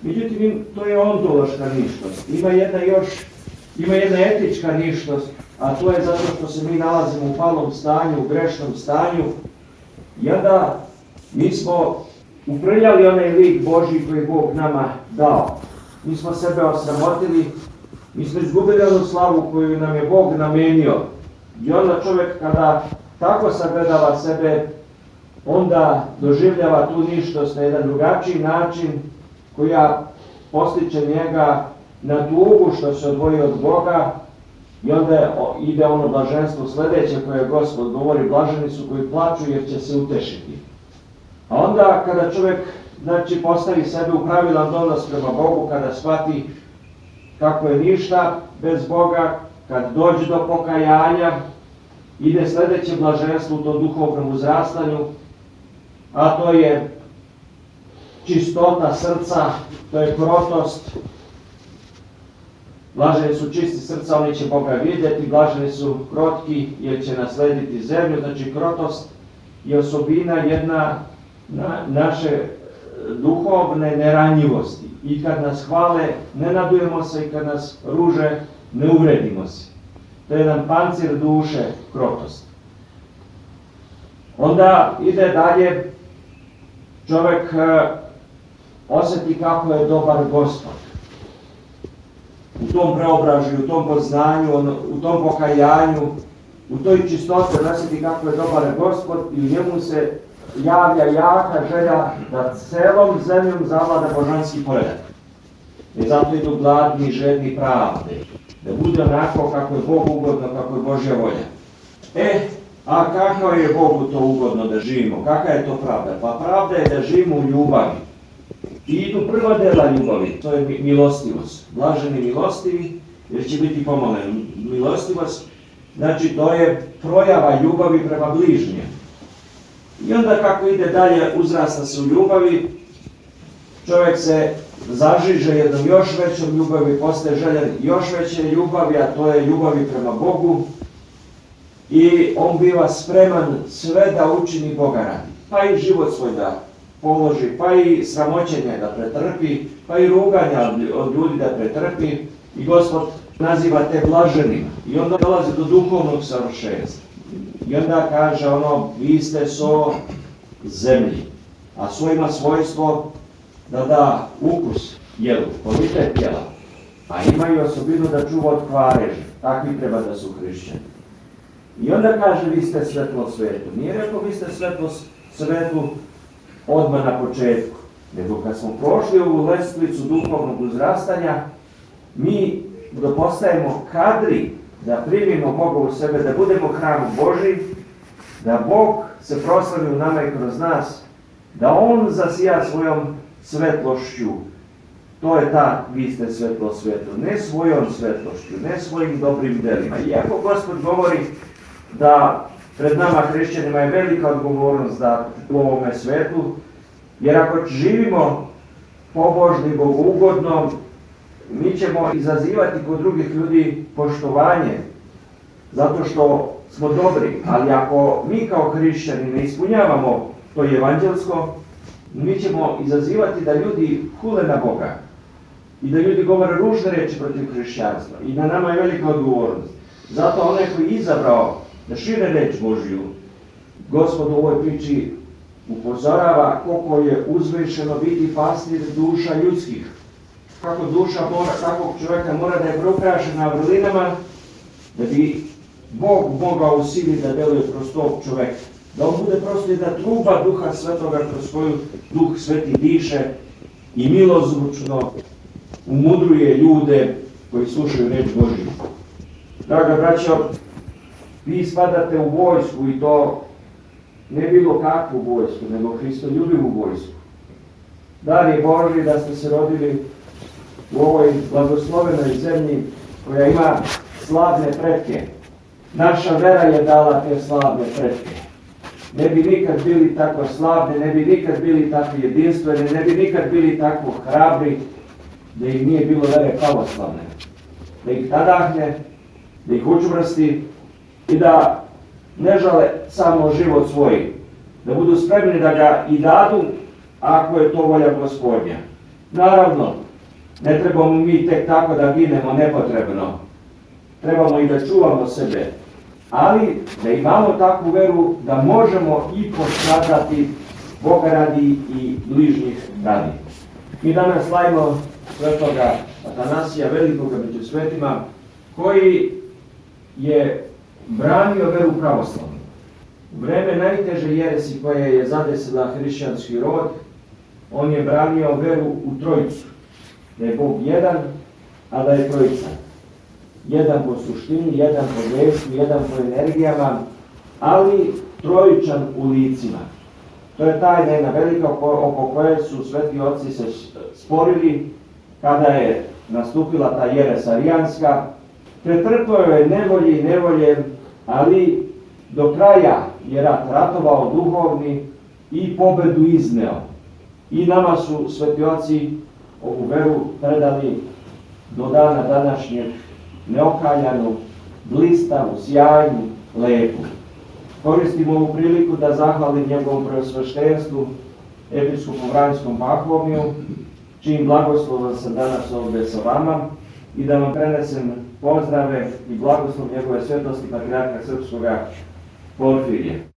Međutim, to je ontološka ništost. Ima jedna etička ništost, a to je zato što se mi nalazimo u palom stanju, u grešnom stanju. I onda mi smo uprljali onaj lik Božji koji Bog nama dao. Mi smo sebe osramotili, mi smo izgubili onu slavu koju nam je Bog namenio. I onda čovjek kada tako sagledava sebe, onda doživljava tu ništost na jedan drugačiji način koja postiče njega na tugu što se odvojio od Boga. I onda ide ono blaženstvo sljedeće koje Gospod govori, blaženi su koji plaču jer će se utešiti. A onda kada čovjek postavi sebe u pravilan odnos prema Bogu, kada shvati kako je ništa bez Boga, kad dođe do pokajanja, ide sljedeće blaženstvo u tom duhovnom uzrastanju, a to je čistota srca, to je krotost. Blaženi su čisti srca, oni će Boga vidjeti, blaženi su krotki jer će naslediti zemlju. Znači krotost je osobina jedna naše duhovne neranjivosti. I kad nas hvale, ne nadujemo se, i kad nas ruže, ne uvredimo se. To je jedan pancir duše, krotost. Onda ide dalje, čovjek osjeti kako je dobar Gospod. U tom preobražaju, u tom poznanju, u tom pokajanju, u toj čistoti osjeti kako je dobar Gospod i u njemu se javlja jaka želja da celom zemljom zavlada božanski poredak. I zato idu gladni, žedni pravde. Da bude onako kako je Bogu ugodno, kako je Božja volja. A kako je Bogu to ugodno da živimo? Kakva je to pravda? Pa pravda je da živimo u ljubavi. I idu prva dela ljubavi, to je milostivost. Blaženi milostivi, jer će biti pomolen. Milostivost, znači to je projava ljubavi prema bližnjem. I onda kako ide dalje, uzrasta se u ljubavi, čovjek se zažiže jednom još većom ljubavi, postaje željan još veće ljubavi, a to je ljubavi prema Bogu. I on biva spreman sve da učini Boga radi. Pa i život svoj da položi, pa i sramoćenje da pretrpi, pa i ruganja od ljudi da pretrpi. I Gospod naziva te blaženima. I onda dolazi do duhovnog savršenstva. I onda kaže vi ste so zemlji. A so ima svojstvo da da ukus jelu, kvalitet jela. A ima i osobinu da čuva od kvareži. Takvi treba da su hrišćani. I onda kaže vi ste svetlo svetu. Nije rekao vi ste svetlo svetu odmah na početku. Nego kad smo prošli ovu lestvicu duhovnog uzrastanja, mi postajemo kadri da primimo Boga u sebe, da budemo hram Božji, da Bog se proslavi u nama i kroz nas, da On zasija svojom svetlošću. To je ta, vi ste svetlo svijetu, ne svojom svetlošću, ne svojim dobrim delima. Iako Gospod govori da pred nama hrišćanima je velika odgovornost da u ovome svetu, jer ako živimo pobožni, bogougodno, mi ćemo izazivati kod drugih ljudi poštovanje, zato što smo dobri, ali ako mi kao hrišćani ne ispunjavamo to evanđelsko, mi ćemo izazivati da ljudi hule na Boga i da ljudi govore ružne reči protiv hrišćanstva. I na nama je velika odgovornost. Zato onaj koji je izabrao da šire reč Božju, Gospod u ovoj priči upozorava koliko je uzvišeno biti pastir duša ljudskih. Kako duša takvog čovjeka mora da je proukrašena vrlinama, da bi Bog mogao u sili da deluje kroz tog čovjeka. Da on bude prosto jedna truba Duha Svetoga kroz koju Duh Sveti diše i milozvučno umudruje ljude koji slušaju reč Božju. Draga braćo, vi spadate u vojsku i to ne bilo kakvu vojsku, nego Hristoljubivu vojsku. Dar je Božji da ste se rodili u ovoj blagoslovenoj zemlji koja ima slavne pretke. Naša vera je dala te slavne pretke. Ne bi nikad bili tako slavni, ne bi nikad bili tako jedinstveni, ne bi nikad bili tako hrabri da im nije bilo vere pravoslavne. Da ih nadahne, da ih učvrsti i da ne žale samo život svoj. Da budu spremni da ga i dadu ako je to volja Gospodnja. Naravno, ne trebamo mi tek tako da ginemo nepotrebno. Trebamo i da čuvamo sebe, ali da imamo takvu veru da možemo i postradati Boga radi i bližnjih radi. Mi danas slavimo svetoga Atanasija Velikoga među svetima, koji je branio veru pravoslavnu. U vreme najteže jeresi koja je zadesila hrišćanski rod, on je branio veru u Trojicu. Da je Bog jedan, a da je Trojica. Jedan po suštini, jedan po vesti, jedan po energijama, ali trojičan u licima. To je tajna jedna velika oko koje su sveti oci se sporili kada je nastupila ta jeres arijanska. Pretrpio je nevolje i nevolje, ali do kraja je rat ratovao duhovni i pobedu izneo. I nama su sveti oci ovu veru predali do dana današnjeg neokaljanu, blistavu, sjajnu, lepu. Koristim ovu priliku da zahvalim njegovom preosveštenstvu, episkopu Vranjskom Pahomiju, čijim blagoslovom sam danas ovdje sa vama, i da vam prenesem pozdrave i blagoslov njegove svetosti patrijarha srpskoga Porfirija.